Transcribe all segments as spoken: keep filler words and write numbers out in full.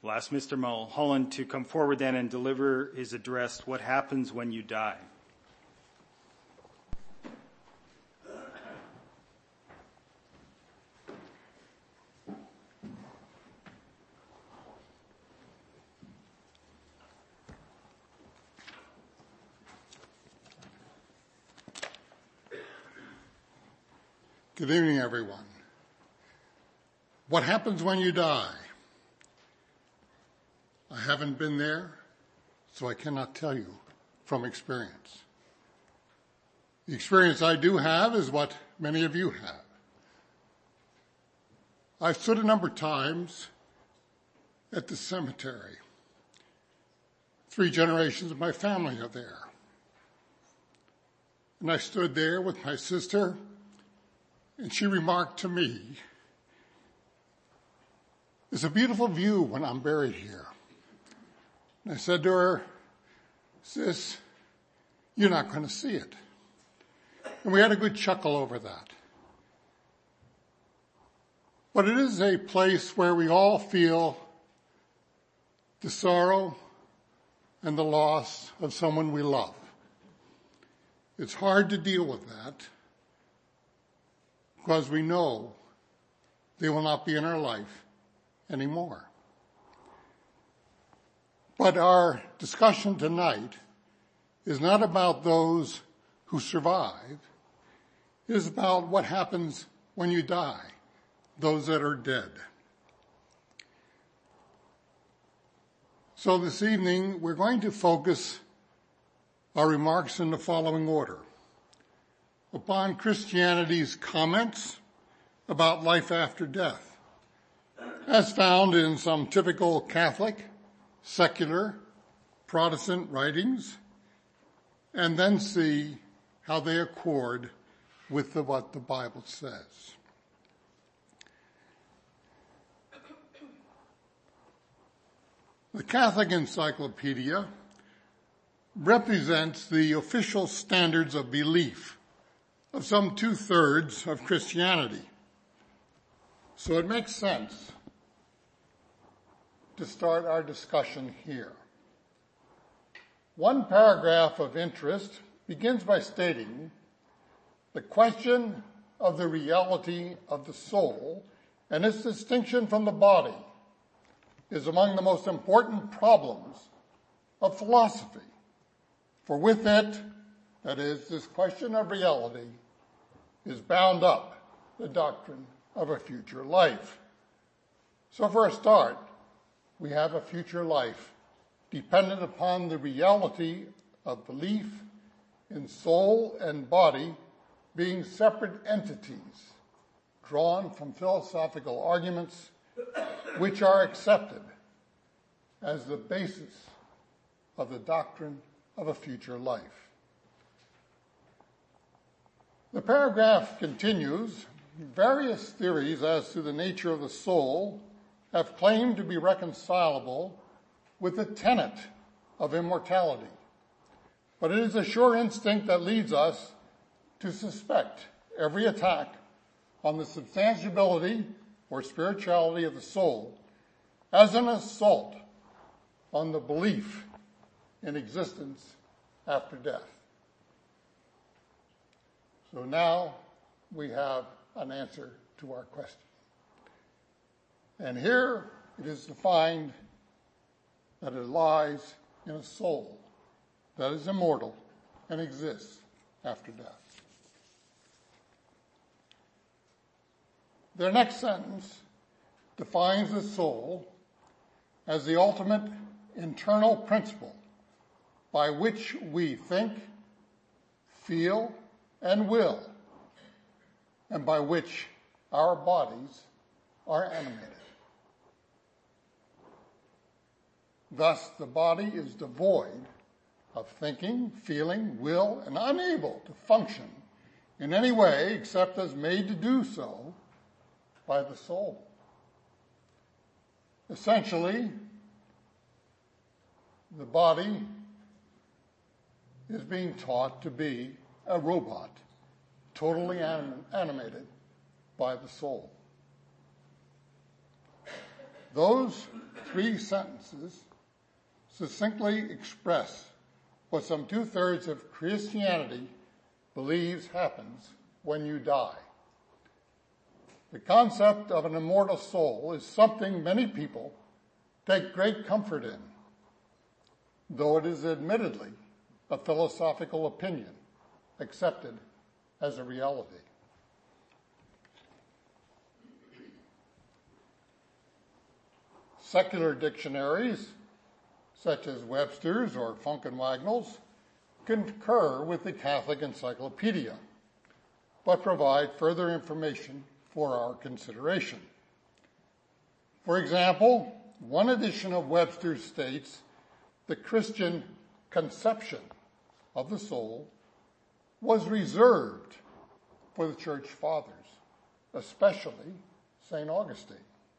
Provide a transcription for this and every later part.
We'll ask Mister Mulholland to come forward then and deliver his address, What Happens When You Die. Good evening, everyone. What happens when you die? I haven't been there, so I cannot tell you from experience. The experience I do have is what many of you have. I've stood a number of times at the cemetery. Three generations of my family are there. And I stood there with my sister, and she remarked to me, "It's a beautiful view when I'm buried here." And I said to her, "Sis, you're not going to see it." And we had a good chuckle over that. But it is a place where we all feel the sorrow and the loss of someone we love. It's hard to deal with that, because we know they will not be in our life anymore. But our discussion tonight is not about those who survive. It is about what happens when you die, those that are dead. So this evening, we're going to focus our remarks in the following order: upon Christianity's comments about life after death, as found in some typical Catholic, secular, Protestant writings, and then see how they accord with the, what the Bible says. The Catholic Encyclopedia represents the official standards of belief of some two-thirds of Christianity. So it makes sense to start our discussion here. One paragraph of interest begins by stating the question of the reality of the soul and its distinction from the body is among the most important problems of philosophy. For with it, that is, this question of reality, is bound up the doctrine of a future life. So for a start, we have a future life dependent upon the reality of belief in soul and body being separate entities drawn from philosophical arguments which are accepted as the basis of the doctrine of a future life. The paragraph continues, various theories as to the nature of the soul have claimed to be reconcilable with the tenet of immortality. But it is a sure instinct that leads us to suspect every attack on the substantiability or spirituality of the soul as an assault on the belief in existence after death. So now we have an answer to our question. And here it is defined that it lies in a soul that is immortal and exists after death. Their next sentence defines the soul as the ultimate internal principle by which we think, feel, and will, and by which our bodies are animated. Thus, the body is devoid of thinking, feeling, will, and unable to function in any way except as made to do so by the soul. Essentially, the body is being taught to be a robot, totally anim- animated by the soul. Those three sentences succinctly express what some two-thirds of Christianity believes happens when you die. The concept of an immortal soul is something many people take great comfort in, though it is admittedly a philosophical opinion accepted as a reality. Secular dictionaries, such as Webster's or Funk and Wagnall's, concur with the Catholic Encyclopedia, but provide further information for our consideration. For example, one edition of Webster states the Christian conception of the soul was reserved for the church fathers, especially Saint Augustine.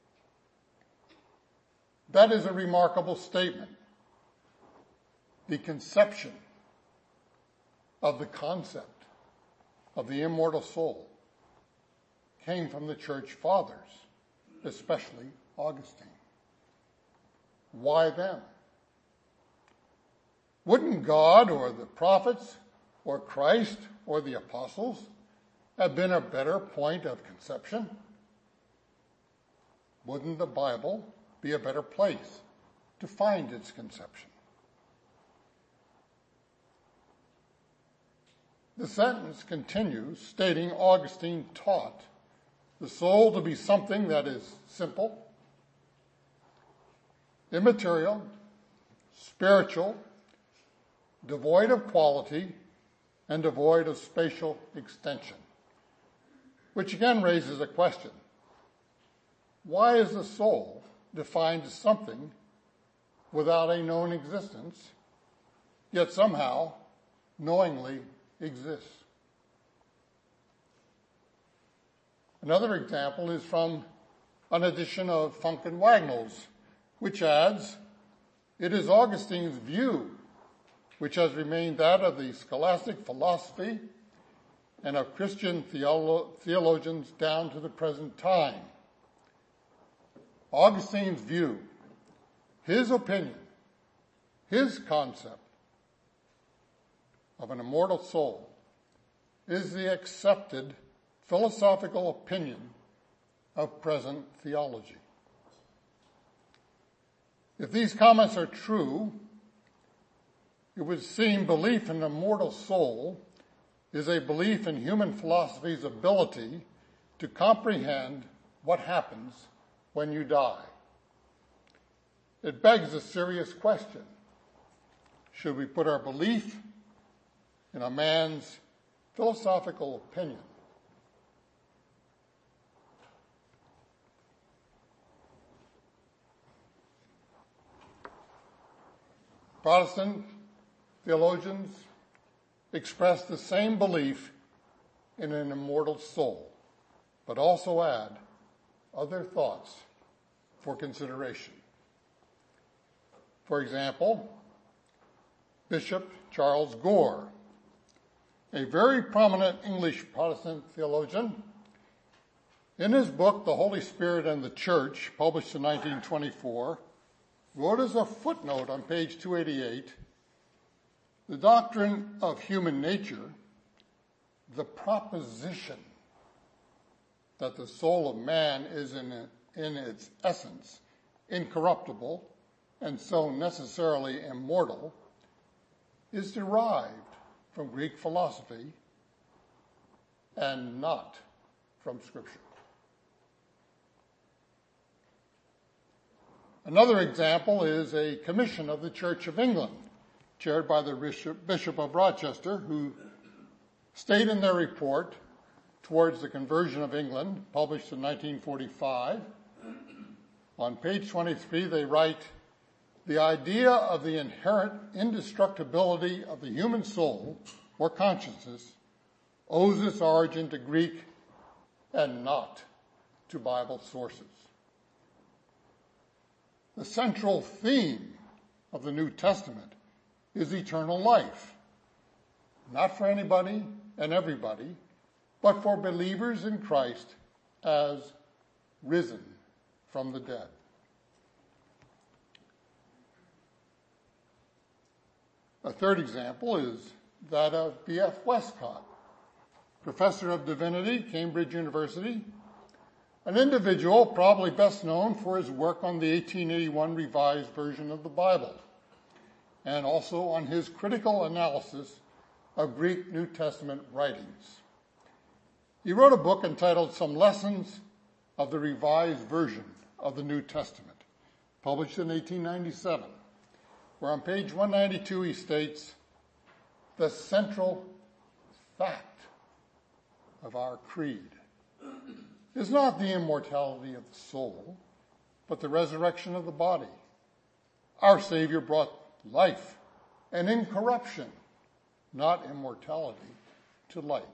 That is a remarkable statement. The conception of the concept of the immortal soul came from the church fathers, especially Augustine. Why them? Wouldn't God or the prophets or Christ or the apostles have been a better point of conception? Wouldn't the Bible be a better place to find its conception? The sentence continues, stating Augustine taught the soul to be something that is simple, immaterial, spiritual, devoid of quality, and devoid of spatial extension. Which again raises a question. Why is the soul defined as something without a known existence, yet somehow knowingly exists? Another example is from an edition of Funk and Wagnall's, which adds, it is Augustine's view, which has remained that of the scholastic philosophy and of Christian theolo- theologians down to the present time. Augustine's view, his opinion, his concept of an immortal soul is the accepted philosophical opinion of present theology. If these comments are true, it would seem belief in an immortal soul is a belief in human philosophy's ability to comprehend what happens when you die. It begs a serious question. Should we put our belief in a man's philosophical opinion Protestant theologians express the same belief in an immortal soul, but also add other thoughts for consideration. For example, Bishop Charles Gore, a very prominent English Protestant theologian, in his book, The Holy Spirit and the Church, published in nineteen twenty-four, wrote as a footnote on page two eighty-eight, the doctrine of human nature, the proposition that the soul of man is in, in its essence incorruptible and so necessarily immortal, is derived from Greek philosophy and not from Scripture. Another example is a commission of the Church of England, chaired by the Bishop of Rochester, who state in their report towards the conversion of England, published in nineteen forty-five, on page twenty-three they write, the idea of the inherent indestructibility of the human soul or consciousness owes its origin to Greek and not to Bible sources. The central theme of the New Testament is eternal life, not for anybody and everybody, but for believers in Christ as risen from the dead. A third example is that of B F Westcott, professor of divinity, Cambridge University, an individual probably best known for his work on the eighteen eighty-one Revised Version of the Bible, and also on his critical analysis of Greek New Testament writings. He wrote a book entitled Some Lessons of the Revised Version of the New Testament, published in eighteen ninety-seven, where on page one ninety-two he states, "The central fact of our creed is not the immortality of the soul, but the resurrection of the body. Our Savior brought life and incorruption, not immortality, to light."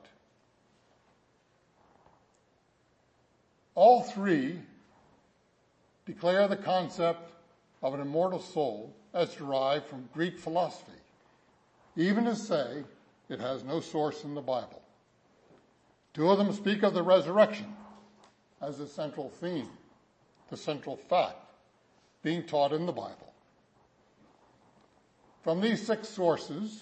All three declare the concept of an immortal soul as derived from Greek philosophy, even to say it has no source in the Bible. Two of them speak of the resurrection as the central theme, the central fact being taught in the Bible. From these six sources,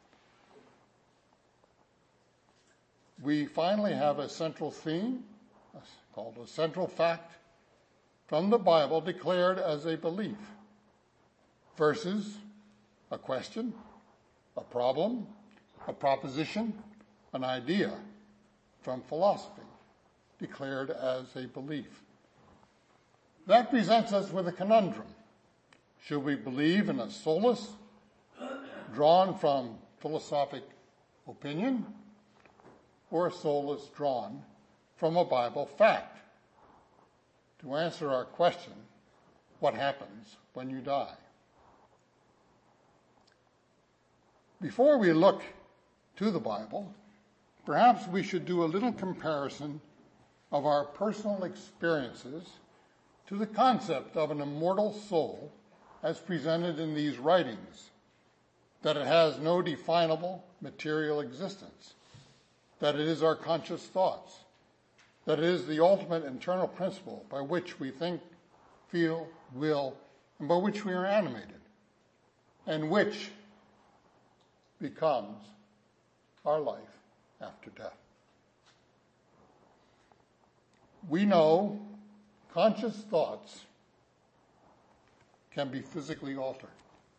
we finally have a central theme called a central fact from the Bible declared as a belief versus a question, a problem, a proposition, an idea from philosophy declared as a belief. That presents us with a conundrum. Should we believe in a solus drawn from philosophic opinion, or a solus drawn from a Bible fact? To answer our question, what happens when you die? Before we look to the Bible, perhaps we should do a little comparison of our personal experiences to the concept of an immortal soul as presented in these writings, that it has no definable material existence, that it is our conscious thoughts, that it is the ultimate internal principle by which we think, feel, will, and by which we are animated, and which becomes our life after death. We know conscious thoughts can be physically altered.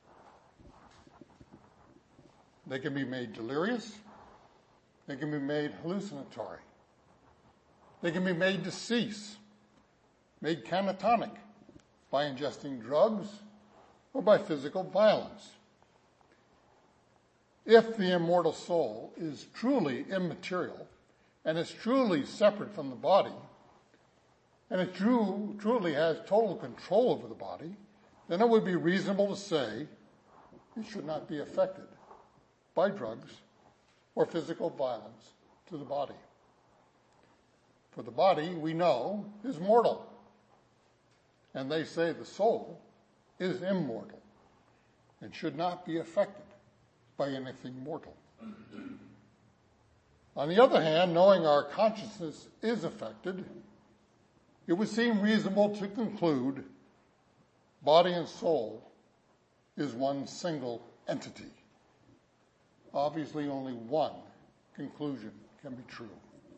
They can be made delirious. They can be made hallucinatory. They can be made to cease, made catatonic by ingesting drugs or by physical violence. If the immortal soul is truly immaterial and is truly separate from the body, and it true, truly has total control over the body, then it would be reasonable to say it should not be affected by drugs or physical violence to the body. For the body, we know, is mortal. And they say the soul is immortal and should not be affected by anything mortal. On the other hand, knowing our consciousness is affected, it would seem reasonable to conclude body and soul is one single entity. Obviously, only one conclusion can be true.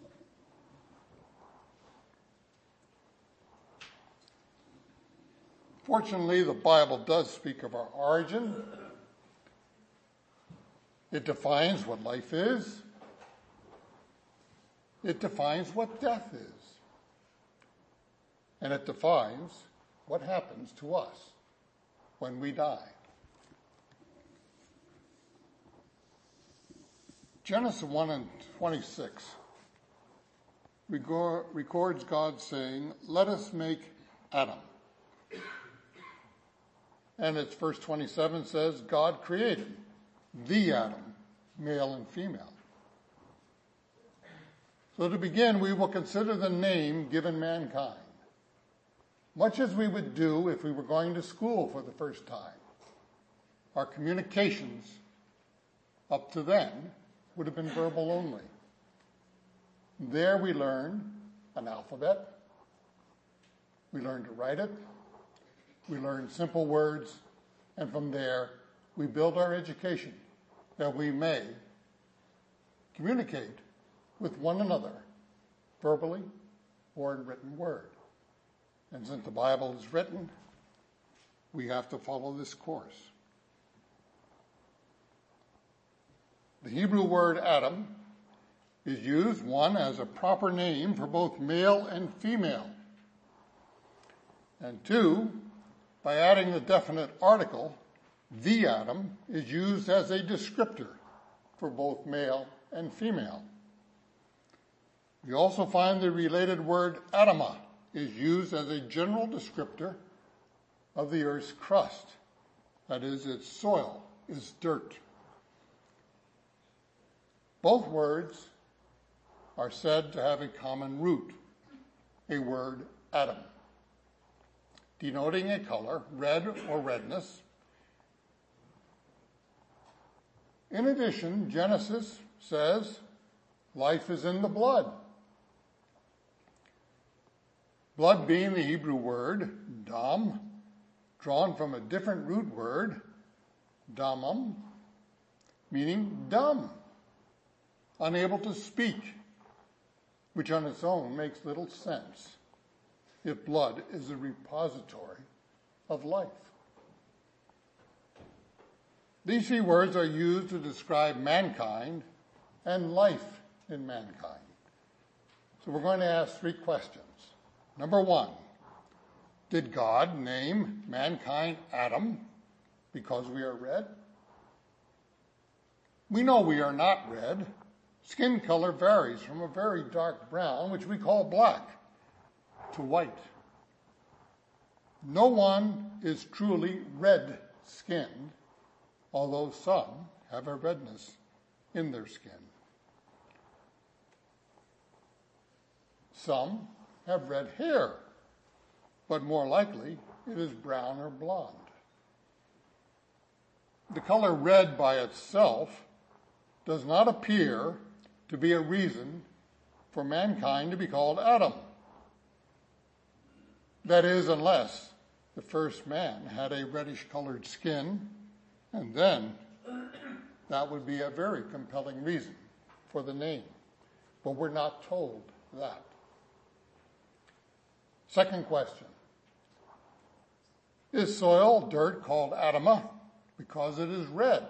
Fortunately, the Bible does speak of our origin. It defines what life is. It defines what death is. And it defines what happens to us when we die. Genesis one and twenty-six records God saying, "Let us make Adam." And its verse twenty-seven says, God created the Adam, male and female. So to begin, we will consider the name given mankind, much as we would do if we were going to school for the first time. Our communications up to then would have been verbal only. There we learn an alphabet. We learn to write it. We learn simple words. And from there, we build our education that we may communicate with one another, verbally or in written word. And since the Bible is written, we have to follow this course. The Hebrew word Adam is used, one, as a proper name for both male and female, and two, by adding the definite article, the Adam is used as a descriptor for both male and female. We also find the related word Adamah is used as a general descriptor of the earth's crust. That is, its soil is dirt. Both words are said to have a common root, a word Adam, denoting a color, red or redness. In addition, Genesis says life is in the blood. Blood being the Hebrew word dam, drawn from a different root word, damam, meaning dumb, unable to speak, which on its own makes little sense if blood is a repository of life. These three words are used to describe mankind and life in mankind. So we're going to ask three questions. Number one, did God name mankind Adam because we are red? We know we are not red. Skin color varies from a very dark brown, which we call black, to white. No one is truly red-skinned, although some have a redness in their skin. Some have red hair, but more likely it is brown or blonde. The color red by itself does not appear to be a reason for mankind to be called Adam. That is, unless the first man had a reddish-colored skin, and then that would be a very compelling reason for the name. But we're not told that. Second question. Is soil, dirt, called Adamah because it is red?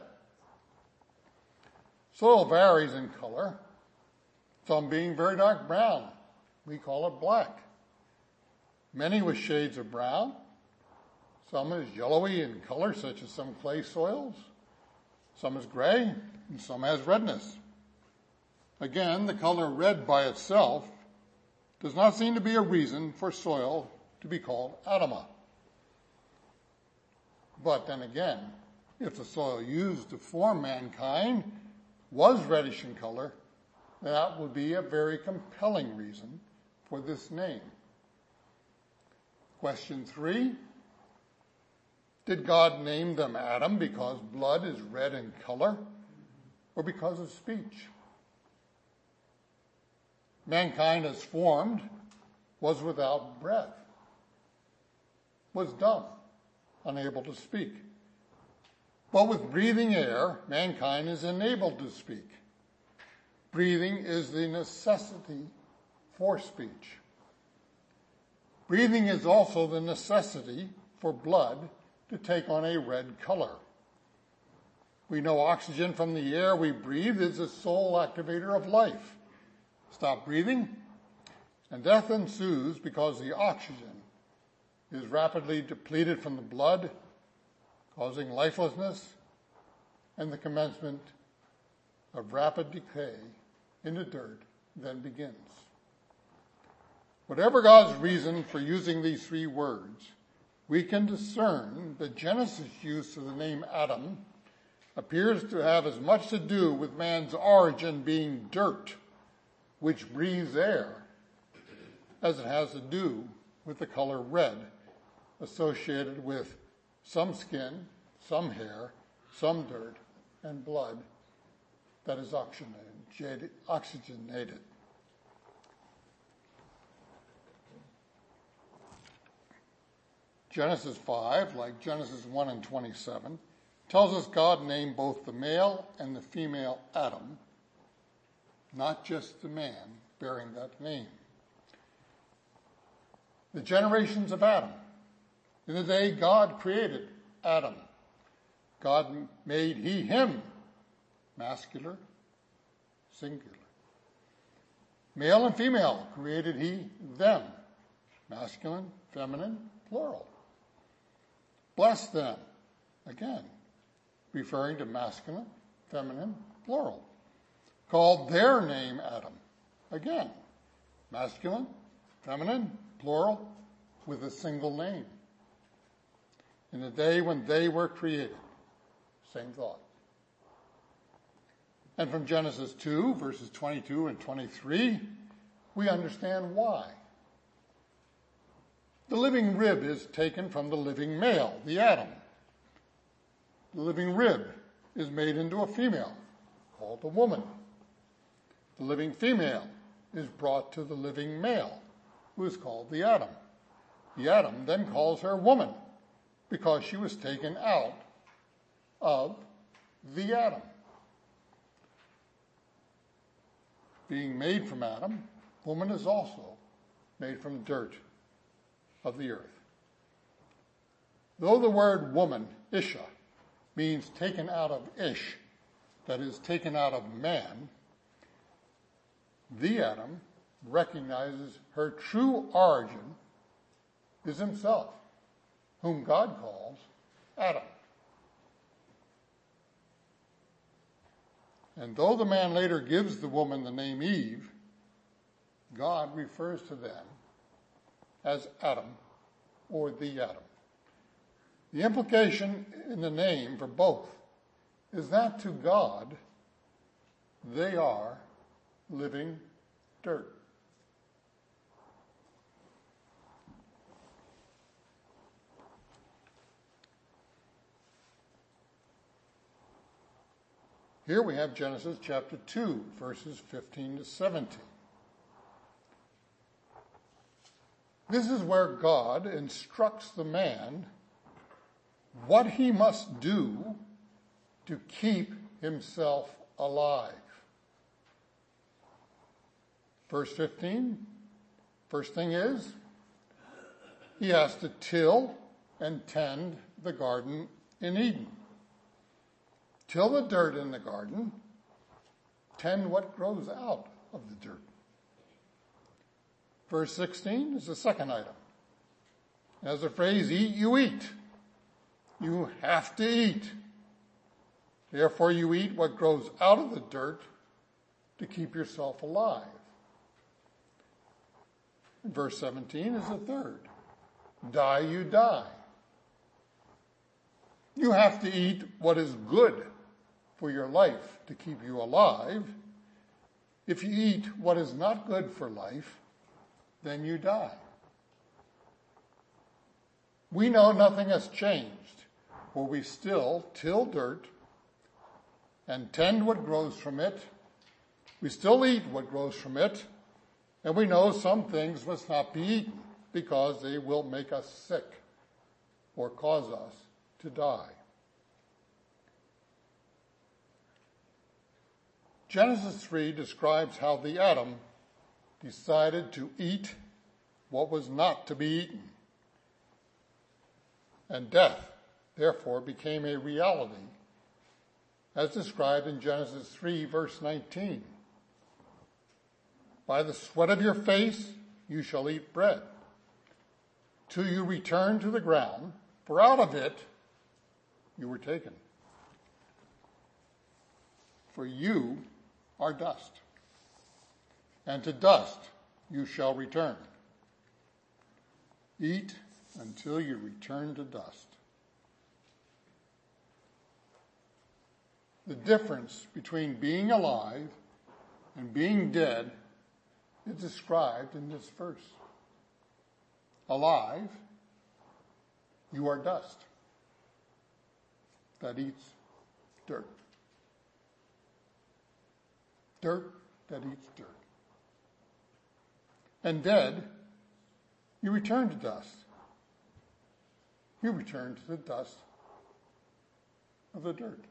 Soil varies in color, some being very dark brown. We call it black. Many with shades of brown. Some is yellowy in color, such as some clay soils. Some is gray, and some has redness. Again, the color red by itself does not seem to be a reason for soil to be called Adamah. But then again, if the soil used to form mankind was reddish in color, that would be a very compelling reason for this name. Question three, did God name them Adam because blood is red in color or because of speech? Mankind as formed was without breath, was dumb, unable to speak. But with breathing air, mankind is enabled to speak. Breathing is the necessity for speech. Breathing is also the necessity for blood to take on a red color. We know oxygen from the air we breathe is the sole activator of life. Stop breathing, and death ensues because the oxygen is rapidly depleted from the blood, causing lifelessness and the commencement of rapid decay into dirt then begins. Whatever God's reason for using these three words, we can discern that Genesis' use of the name Adam appears to have as much to do with man's origin being dirt, which breathes air, as it has to do with the color red associated with some skin, some hair, some dirt, and blood that is oxygenated. oxygenated. Genesis five, like Genesis one and twenty-seven, tells us God named both the male and the female Adam, not just the man bearing that name. The generations of Adam. In the day God created Adam, God made he, him, masculine, singular. Male and female created he, them, masculine, feminine, plural. Bless them, again, referring to masculine, feminine, plural. Called their name Adam, again, masculine, feminine, plural, with a single name. In the day when they were created, same thought. And from Genesis two, verses twenty-two and twenty-three, we understand why. The living rib is taken from the living male, the Adam. The living rib is made into a female, called a woman. The living female is brought to the living male, who is called the Adam. The Adam then calls her woman, because she was taken out of the Adam. Being made from Adam, woman is also made from dirt of the earth. Though the word woman, Isha, means taken out of Ish, that is, taken out of man, the Adam recognizes her true origin is himself, whom God calls Adam. And though the man later gives the woman the name Eve, God refers to them as Adam or the Adam. The implication in the name for both is that to God, they are living dirt. Here we have Genesis chapter two, verses fifteen to seventeen. This is where God instructs the man what he must do to keep himself alive. Verse fifteen, first thing is, he has to till and tend the garden in Eden. Till the dirt in the garden, tend what grows out of the dirt. Verse sixteen is the second item. As the phrase, eat, you eat. You have to eat. Therefore you eat what grows out of the dirt to keep yourself alive. And verse seventeen is the third. Die, you die. You have to eat what is good for your life to keep you alive. If you eat what is not good for life, then you die. We know nothing has changed, for we still till dirt and tend what grows from it. We still eat what grows from it, and we know some things must not be eaten because they will make us sick or cause us to die. Genesis three describes how the Adam decided to eat what was not to be eaten. And death, therefore, became a reality, as described in Genesis three, verse nineteen. By the sweat of your face you shall eat bread, till you return to the ground, for out of it you were taken. For you are dust, and to dust you shall return. Eat until you return to dust. The difference between being alive and being dead is described in this verse. Alive, you are dust that eats dirt. Dirt that eats dirt. And dead, you return to dust. You return to the dust of the dirt.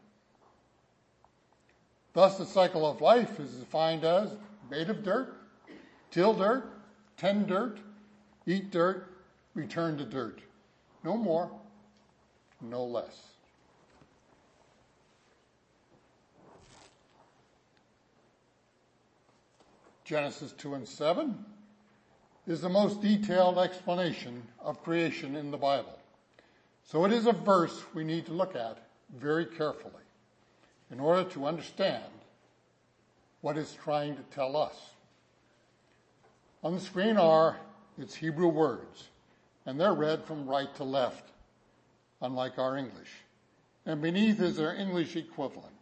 Thus, the cycle of life is defined as made of dirt, till dirt, tend dirt, eat dirt, return to dirt. No more, no less. Genesis two and seven is the most detailed explanation of creation in the Bible. So it is a verse we need to look at very carefully in order to understand what it's trying to tell us. On the screen are its Hebrew words, and they're read from right to left, unlike our English. And beneath is their English equivalent.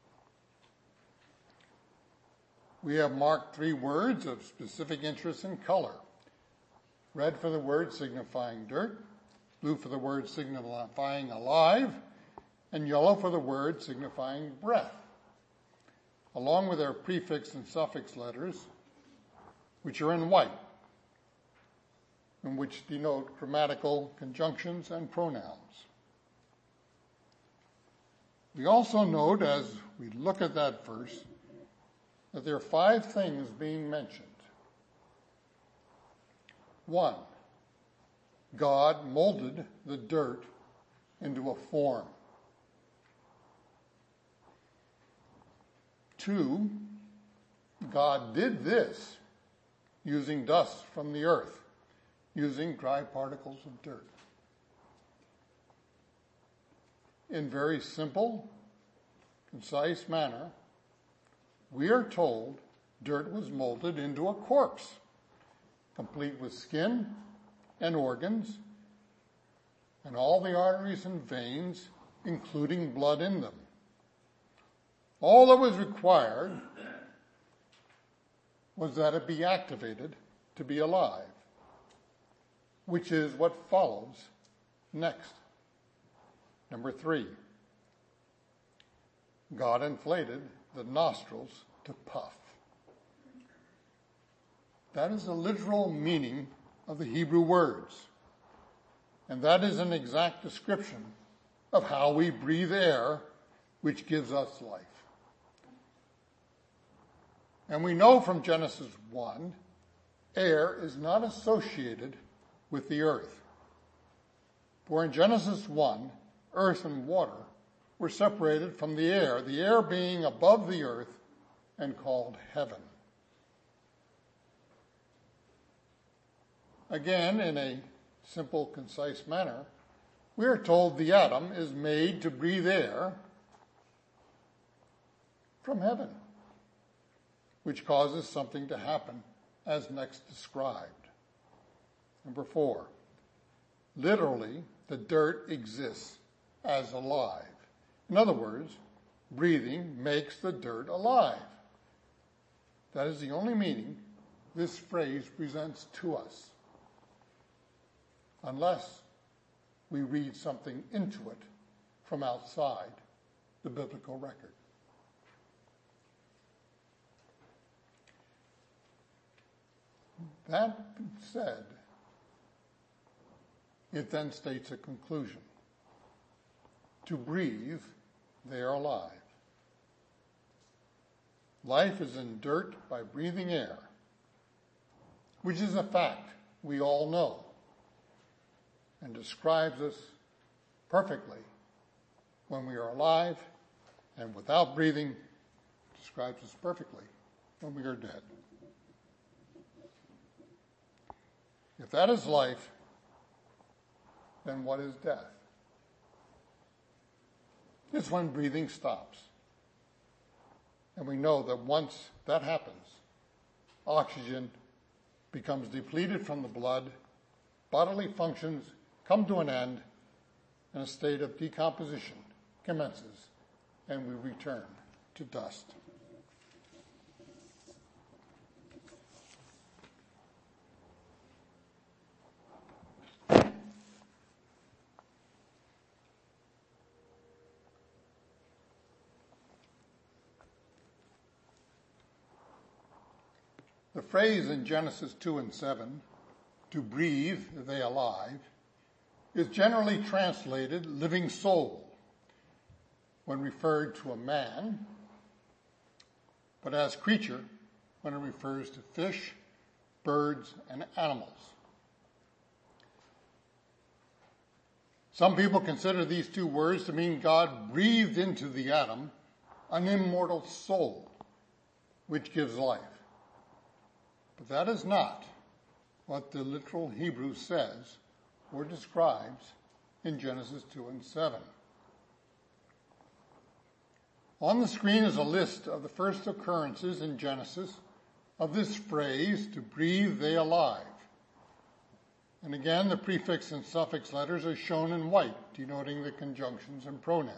We have marked three words of specific interest in color. Red for the word signifying dirt, blue for the word signifying alive, and yellow for the word signifying breath, along with their prefix and suffix letters, which are in white, and which denote grammatical conjunctions and pronouns. We also note, as we look at that verse, that there are five things being mentioned. One, God molded the dirt into a form. Two, God did this using dust from the earth, using dry particles of dirt. In very simple, concise manner, we are told dirt was molded into a corpse, complete with skin and organs and all the arteries and veins, including blood in them. All that was required was that it be activated to be alive, which is what follows next. Number three, God inflated the nostrils to puff. That is the literal meaning of the Hebrew words. And that is an exact description of how we breathe air, which gives us life. And we know from Genesis one, air is not associated with the earth. For in Genesis one, earth and water were separated from the air, the air being above the earth and called heaven. Again, in a simple, concise manner, we are told the atom is made to breathe air from heaven, which causes something to happen as next described. Number four, literally, the dirt exists as alive. In other words, breathing makes the dirt alive. That is the only meaning this phrase presents to us, unless we read something into it from outside the biblical record. That said, it then states a conclusion. To breathe, they are alive. Life is in dirt by breathing air, which is a fact we all know and describes us perfectly when we are alive, and without breathing describes us perfectly when we are dead. If that is life, then what is death? It's when breathing stops. And we know that once that happens, oxygen becomes depleted from the blood, bodily functions come to an end, and a state of decomposition commences, and we return to dust. The phrase in Genesis two and seven, to breathe, they alive, is generally translated living soul. when referred to a man, but as creature when it refers to fish, birds, and animals. Some people consider these two words to mean God breathed into the Adam an immortal soul, which gives life. But that is not what the literal Hebrew says or describes in Genesis two and seven. On the screen is a list of the first occurrences in Genesis of this phrase, to breathe they alive. And again, the prefix and suffix letters are shown in white, denoting the conjunctions and pronouns.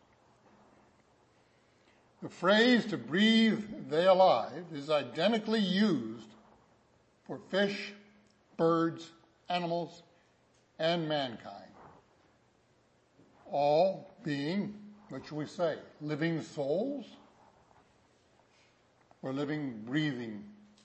The phrase, to breathe they alive, is identically used for fish, birds, animals, and mankind. All being, what shall we say, living souls or living, breathing?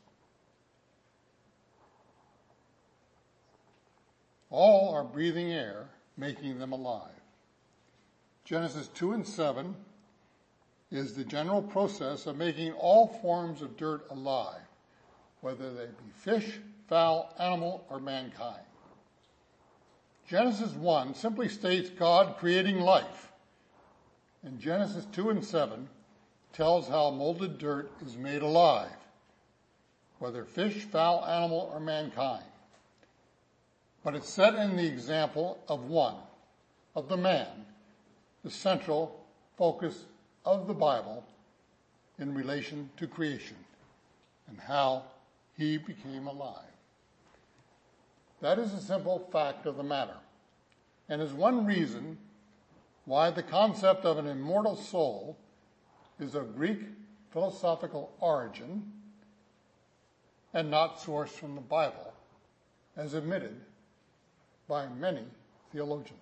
All are breathing air, making them alive. Genesis two and seven is the general process of making all forms of dirt alive, whether they be fish, fowl, animal, or mankind. Genesis one simply states God creating life, and Genesis two and seven tells how molded dirt is made alive, whether fish, fowl, animal, or mankind. But it's set in the example of one, of the man, the central focus of the Bible in relation to creation and how he became alive. That is a simple fact of the matter, and is one reason why the concept of an immortal soul is of Greek philosophical origin and not sourced from the Bible, as admitted by many theologians.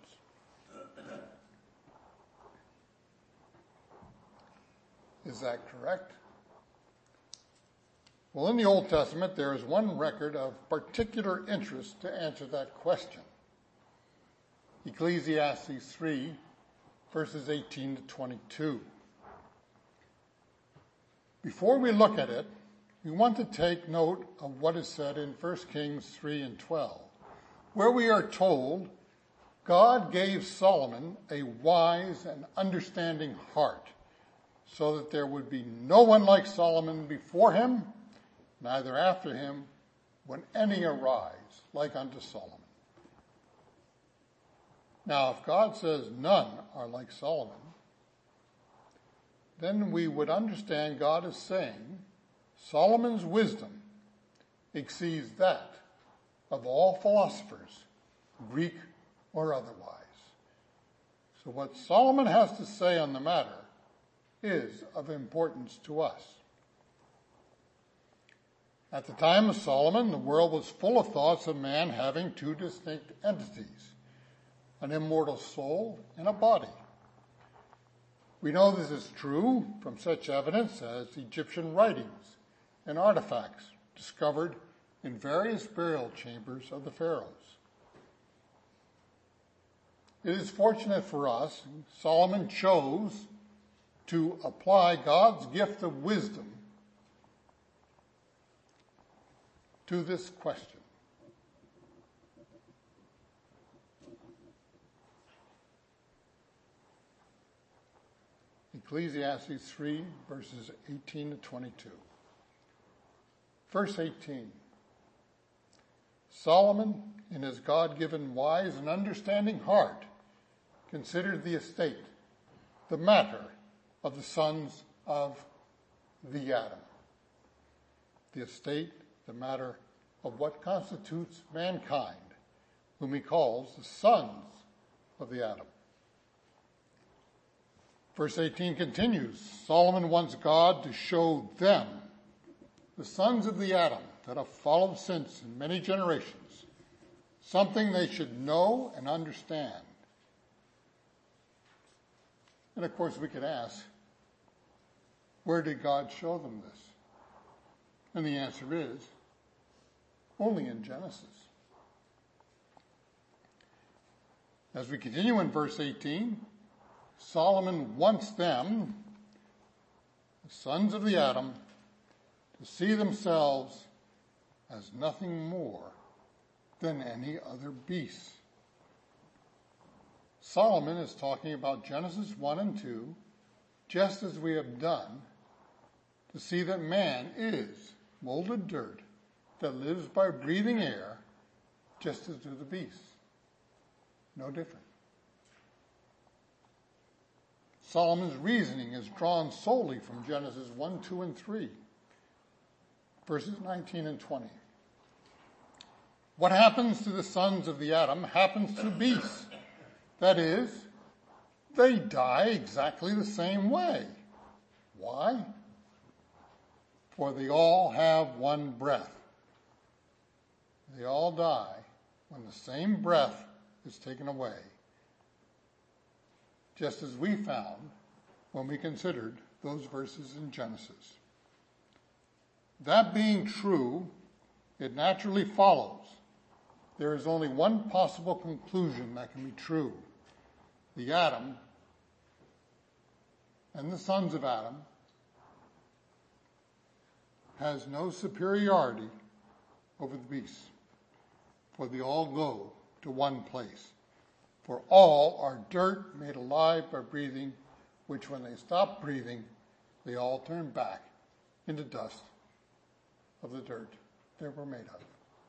Is that correct? Well, in the Old Testament, there is one record of particular interest to answer that question. Ecclesiastes three, verses eighteen to twenty-two. Before we look at it, we want to take note of what is said in First Kings three and twelve, where we are told God gave Solomon a wise and understanding heart, so that there would be no one like Solomon before him, neither after him, when any arise like unto Solomon. Now, if God says none are like Solomon, then we would understand God is saying Solomon's wisdom exceeds that of all philosophers, Greek or otherwise. So what Solomon has to say on the matter is of importance to us. At the time of Solomon, the world was full of thoughts of man having two distinct entities, an immortal soul and a body. We know this is true from such evidence as Egyptian writings and artifacts discovered in various burial chambers of the pharaohs. It is fortunate for us, Solomon chose to apply God's gift of wisdom to this question. Ecclesiastes three, verses eighteen to twenty-two. Verse eighteen. Solomon, in his God-given wise and understanding heart, considered the estate, the matter of the sons of the Adam. The estate, the matter of what constitutes mankind, whom he calls the sons of the Adam. Verse eighteen continues, Solomon wants God to show them, the sons of the Adam that have followed since in many generations, something they should know and understand. And of course we could ask, where did God show them this? And the answer is, only in Genesis. As we continue in verse eighteen, Solomon wants them, the sons of the Adam, to see themselves as nothing more than any other beast. Solomon is talking about Genesis one and two, just as we have done, to see that man is molded dirt that lives by breathing air, just as do the beasts. No different. Solomon's reasoning is drawn solely from Genesis one, two, and three, verses nineteen and twenty. What happens to the sons of the Adam happens to beasts. That is, they die exactly the same way. Why? For they all have one breath. They all die when the same breath is taken away, just as we found when we considered those verses in Genesis. That being true, it naturally follows there is only one possible conclusion that can be true. The Adam and the sons of Adam has no superiority over the beasts, for they all go to one place. For all are dirt made alive by breathing, which when they stop breathing, they all turn back into dust of the dirt they were made of.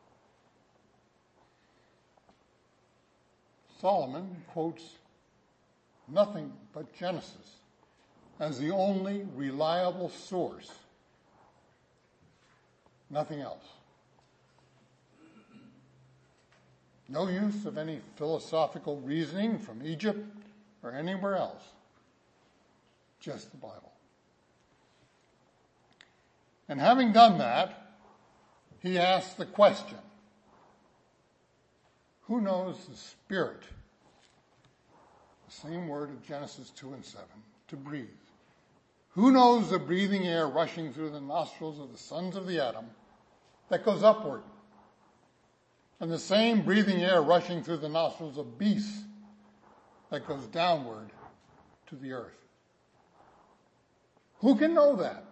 Solomon quotes nothing but Genesis as the only reliable source. Nothing else. No use of any philosophical reasoning from Egypt or anywhere else. Just the Bible. And having done that, he asks the question, who knows the spirit? The same word of Genesis two and seven, to breathe. Who knows the breathing air rushing through the nostrils of the sons of the Adam that goes upward? And the same breathing air rushing through the nostrils of beasts that goes downward to the earth. Who can know that?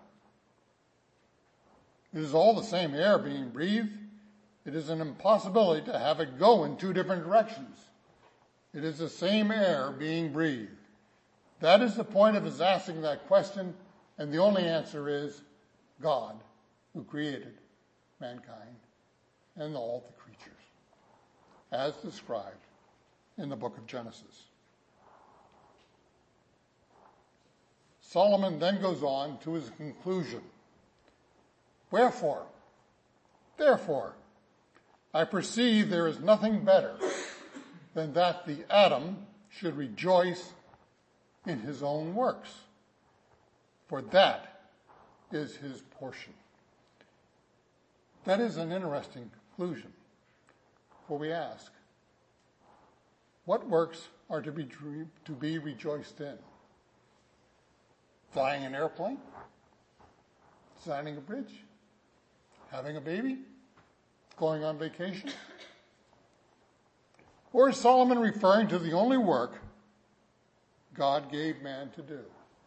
It is all the same air being breathed. It is an impossibility to have it go in two different directions. It is the same air being breathed. That is the point of his asking that question, and the only answer is God, who created mankind and all the creatures, as described in the book of Genesis. Solomon then goes on to his conclusion. Wherefore, therefore, I perceive there is nothing better than that the Adam should rejoice in his own works, for that is his portion. That is an interesting conclusion, for we ask, what works are to be to be rejoiced in? Flying an airplane? Designing a bridge? Having a baby? Going on vacation? Or is Solomon referring to the only work God gave man to do?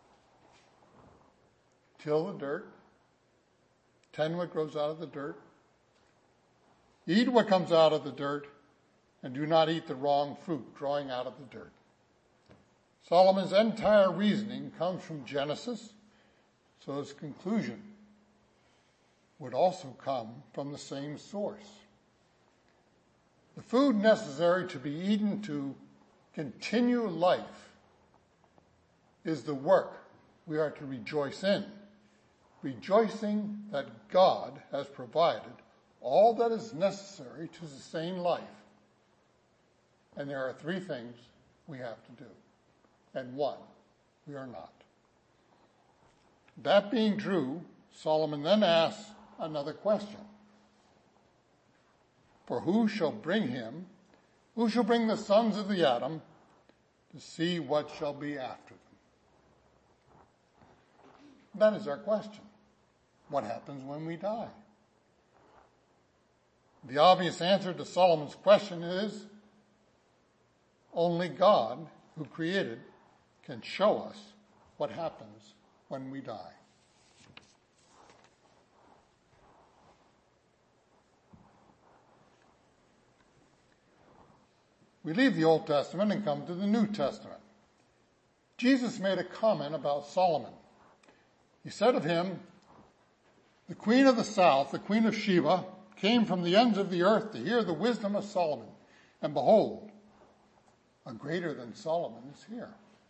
Till the dirt, tend what grows out of the dirt, eat what comes out of the dirt, and do not eat the wrong fruit growing out of the dirt. Solomon's entire reasoning comes from Genesis, so his conclusion would also come from the same source. The food necessary to be eaten to continue life is the work we are to rejoice in, rejoicing that God has provided all that is necessary to sustain life. And there are three things we have to do, and one we are not. That being true, Solomon then asks another question. For who shall bring him, who shall bring the sons of the Adam to see what shall be after them? That is our question. What happens when we die? The obvious answer to Solomon's question is only God, who created, can show us what happens when we die. We leave the Old Testament and come to the New Testament. Jesus made a comment about Solomon. He said of him, "The queen of the south, the queen of Sheba, came from the ends of the earth to hear the wisdom of Solomon. And behold, a greater than Solomon is here."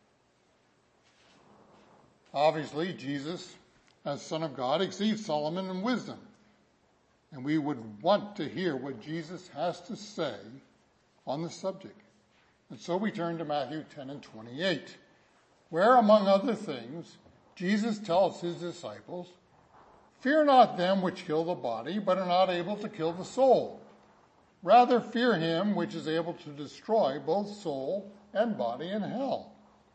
Obviously, Jesus, as Son of God, exceeds Solomon in wisdom. And we would want to hear what Jesus has to say on the subject. And so we turn to Matthew ten and twenty-eight, where, among other things, Jesus tells his disciples, "Fear not them which kill the body, but are not able to kill the soul. Rather fear him which is able to destroy both soul and body in hell."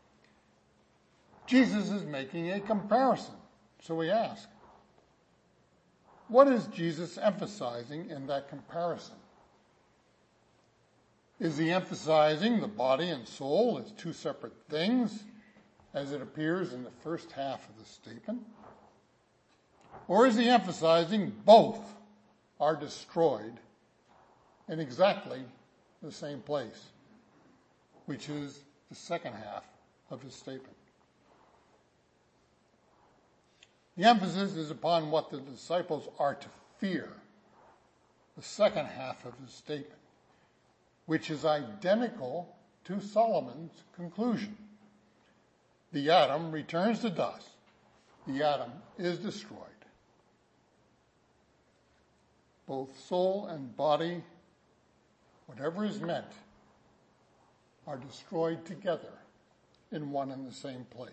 Jesus is making a comparison. So we ask, what is Jesus emphasizing in that comparison? Is he emphasizing the body and soul as two separate things, as it appears in the first half of the statement? Or is he emphasizing both are destroyed in exactly the same place, which is the second half of his statement? The emphasis is upon what the disciples are to fear, the second half of his statement, which is identical to Solomon's conclusion. The atom returns to dust. The atom is destroyed. Both soul and body, whatever is meant, are destroyed together in one and the same place.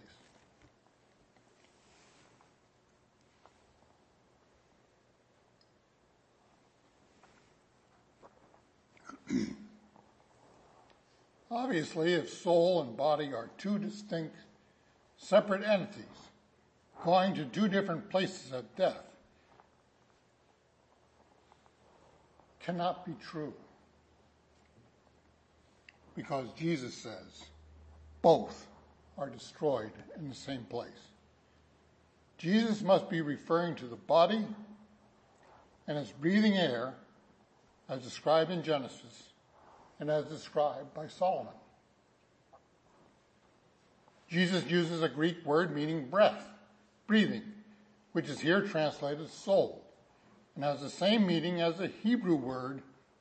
Obviously, if soul and body are two distinct, separate entities going to two different places at death, cannot be true. Because Jesus says both are destroyed in the same place. Jesus must be referring to the body and its breathing air as described in Genesis and as described by Solomon. Jesus uses a Greek word meaning breath, breathing, which is here translated soul, and has the same meaning as the Hebrew word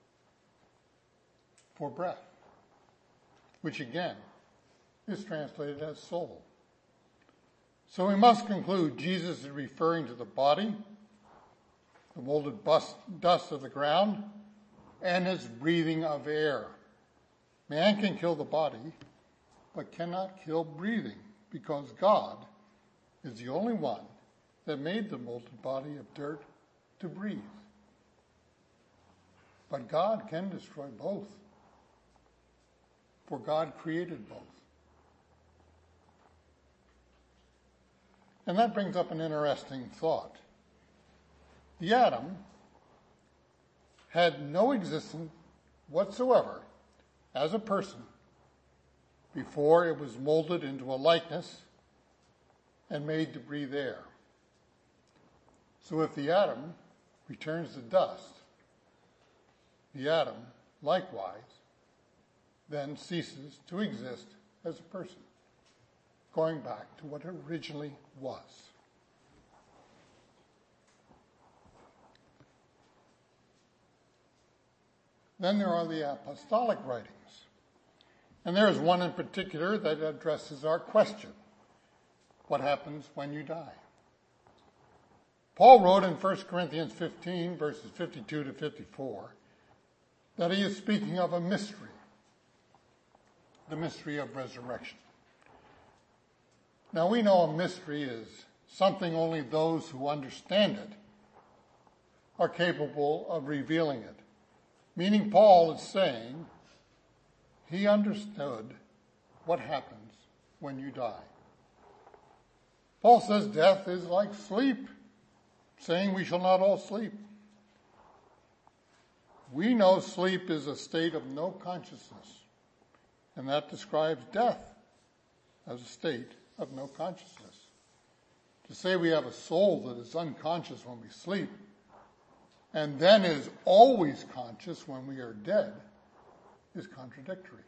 for breath, which again is translated as soul. So we must conclude Jesus is referring to the body, the molded dust of the ground, and its breathing of air. Man can kill the body, but cannot kill breathing, because God is the only one that made the molded body of dirt to breathe. But God can destroy both, for God created both. And that brings up an interesting thought. The atom had no existence whatsoever as a person before it was molded into a likeness and made to breathe air. So if the atom returns to dust, the atom likewise then ceases to exist as a person, going back to what it originally was. Then there are the apostolic writings. And there is one in particular that addresses our question. What happens when you die? Paul wrote in First Corinthians fifteen, verses fifty-two to fifty-four, that he is speaking of a mystery, the mystery of resurrection. Now we know a mystery is something only those who understand it are capable of revealing it. Meaning Paul is saying he understood what happens when you die. Paul says death is like sleep, saying we shall not all sleep. We know sleep is a state of no consciousness, and that describes death. as a state of no consciousness. To say we have a soul that is unconscious when we sleep and then is always conscious when we are dead is contradictory.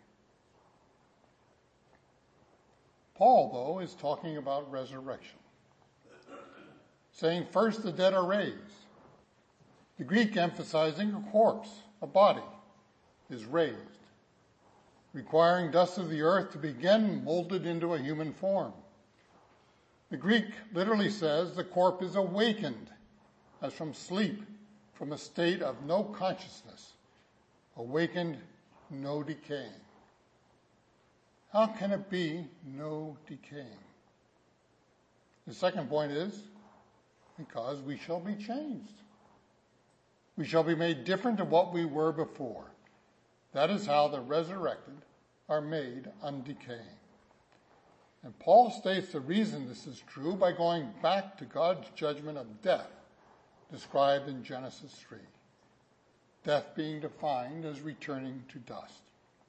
Paul, though, is talking about resurrection, saying first the dead are raised. The Greek emphasizing a corpse, a body, is raised, requiring dust of the earth to begin molded into a human form. The Greek literally says the corpse is awakened as from sleep, from a state of no consciousness, awakened, no decaying. How can it be no decaying? The second point is because we shall be changed. We shall be made different of what we were before. That is how the resurrected are made undecaying. And Paul states the reason this is true by going back to God's judgment of death described in Genesis three. Death being defined as returning to dust.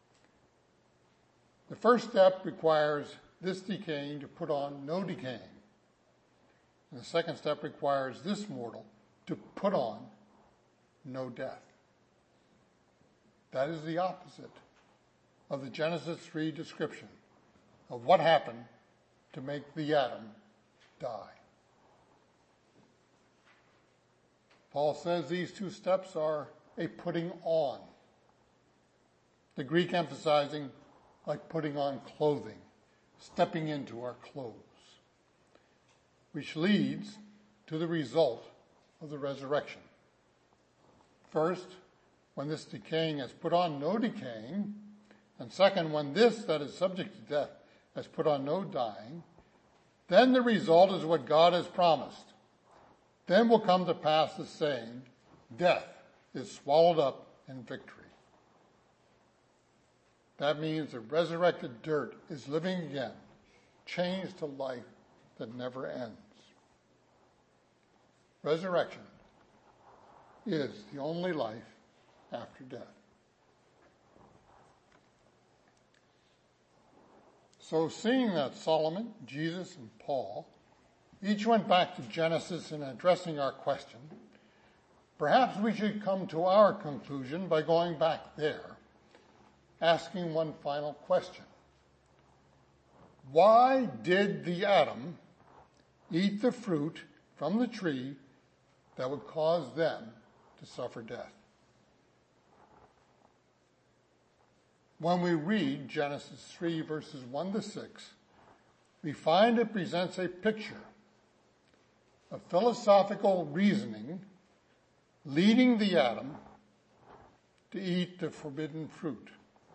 The first step requires this decaying to put on no decaying. And the second step requires this mortal to put on no death. That is the opposite of the Genesis three description of what happened to make the atom die. Paul says these two steps are a putting on. The Greek emphasizing like putting on clothing, stepping into our clothes, which leads to the result of the resurrection. First, when this decaying has put on no decaying, and second, when this that is subject to death has put on no dying, then the result is what God has promised. Then will come to pass the saying, death is swallowed up in victory. That means the resurrected dirt is living again, changed to life that never ends. Resurrection is the only life after death. So seeing that Solomon, Jesus, and Paul each went back to Genesis in addressing our question, perhaps we should come to our conclusion by going back there, asking one final question. Why did the Adam eat the fruit from the tree that would cause them to suffer death? When we read Genesis three, verses one to six, we find it presents a picture of philosophical reasoning leading the Adam to eat the forbidden fruit.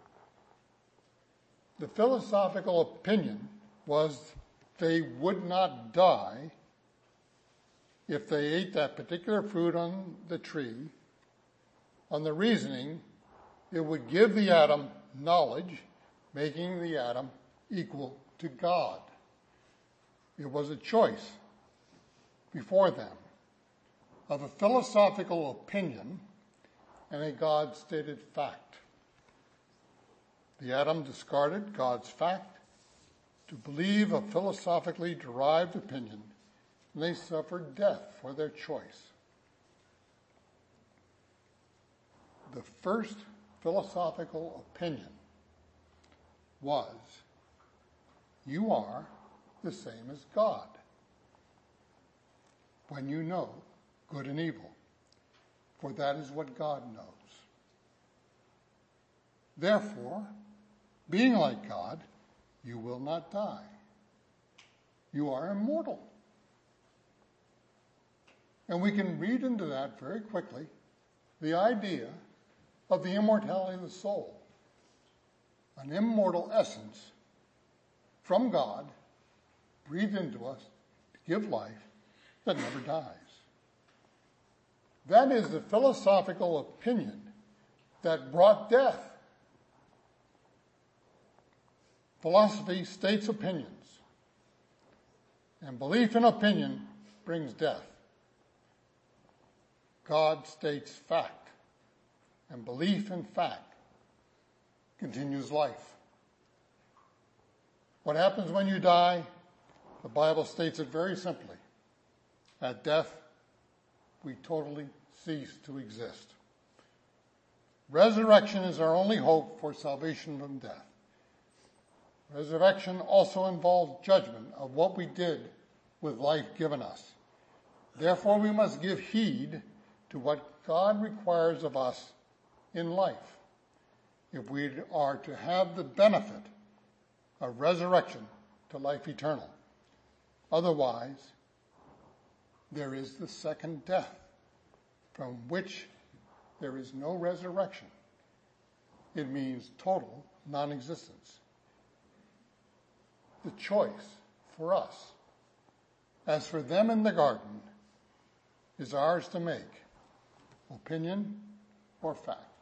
The philosophical opinion was they would not die if they ate that particular fruit on the tree, on the reasoning it would give the Adam knowledge, making the Adam equal to God. It was a choice before them of a philosophical opinion and a God-stated fact. The Adam discarded God's fact to believe a philosophically derived opinion, and they suffered death for their choice. The first philosophical opinion was, you are the same as God when you know good and evil, for that is what God knows. Therefore, being like God, you will not die. You are immortal. And we can read into that very quickly the idea of the immortality of the soul, an immortal essence from God breathed into us to give life that never dies. That is the philosophical opinion that brought death. Philosophy states opinions, and belief in opinion brings death. God states fact, and belief in fact continues life. What happens when you die? The Bible states it very simply. At death, we totally cease to exist. Resurrection is our only hope for salvation from death. Resurrection also involves judgment of what we did with life given us. Therefore, we must give heed to what God requires of us in life if we are to have the benefit of resurrection to life eternal. Otherwise, there is the second death, from which there is no resurrection. It means total non-existence. The choice for us, as for them in the garden, is ours to make, opinion or fact.